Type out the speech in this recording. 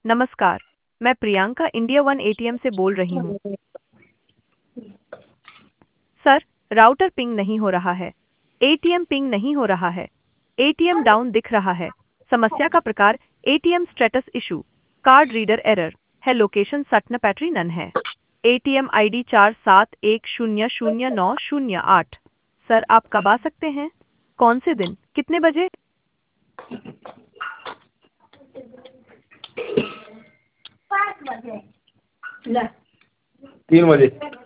नमस्कार, मैं Priyanka India one ATM से बोल रही हूँ। सर, राउटर पिंग नहीं हो रहा है। एटीएम पिंग नहीं हो रहा है। एटीएम डाउन दिख रहा है। समस्या का प्रकार ATM status issue, card reader error है। लोकेशन सटनापैटरी नन है। ATM ID 47100908। सर, आप कब आ सकते हैं? कौन से दिन? कितने बजे? 3 बजे।